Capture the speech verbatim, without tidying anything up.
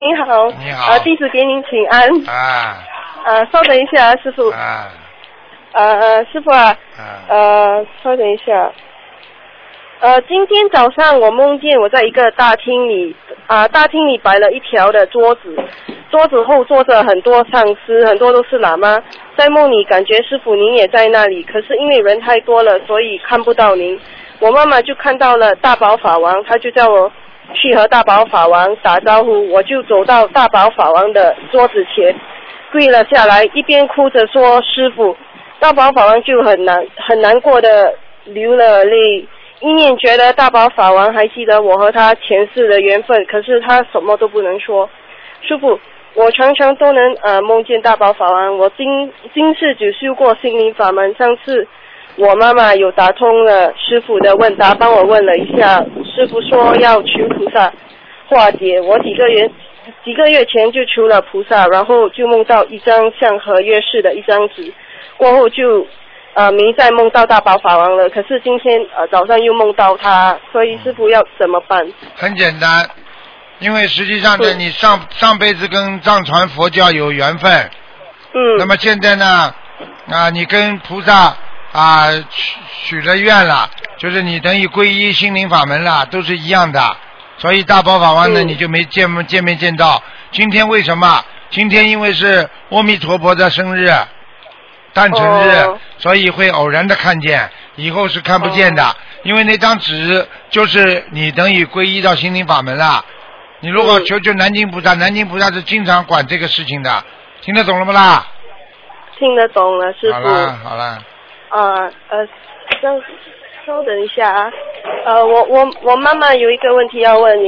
您好。 你好。 呃，弟子给您请安。 啊。 呃，稍等一下，师傅。 啊。 呃呃，师傅啊。 啊。 呃，稍等一下。呃，今天早上我梦见我在一个大厅里，啊、呃，大厅里摆了一条的桌子，桌子后坐着很多上师，很多都是喇嘛。在梦里感觉师傅您也在那里，可是因为人太多了，所以看不到您。我妈妈就看到了大宝法王，她就叫我去和大宝法王打招呼，我就走到大宝法王的桌子前，跪了下来，一边哭着说师傅。大宝法王就很难很难过的流了泪。一念觉得大宝法王还记得我和他前世的缘分，可是他什么都不能说。师父，我常常都能呃梦见大宝法王，我今今世只修过心灵法门。上次我妈妈有打通了师父的问答，帮我问了一下，师父说要求菩萨化解。我几个月几个月前就求了菩萨，然后就梦到一张像合约式的一张纸，过后就呃，没再梦到大宝法王了，可是今天呃早上又梦到他，所以师父要怎么办？ 很简单，因为实际上呢，你上上辈子跟藏传佛教有缘分， 嗯， 那么现在呢，啊，你跟菩萨啊许许了愿了，就是你等于皈依心灵法门了，都是一样的，所以大宝法王呢， 嗯、 你就没见见没见到。今天为什么？今天因为是阿弥陀佛的生日。诞辰日、哦，所以会偶然的看见，以后是看不见的，哦、因为那张纸就是你等于皈依到心灵法门了。你如果求求南京菩萨，嗯、南京菩萨是经常管这个事情的，听得懂了不啦？ 听得懂了，师父。 好了好了。 啊呃，稍稍等一下啊，呃，我我我妈妈有一个问题要问你。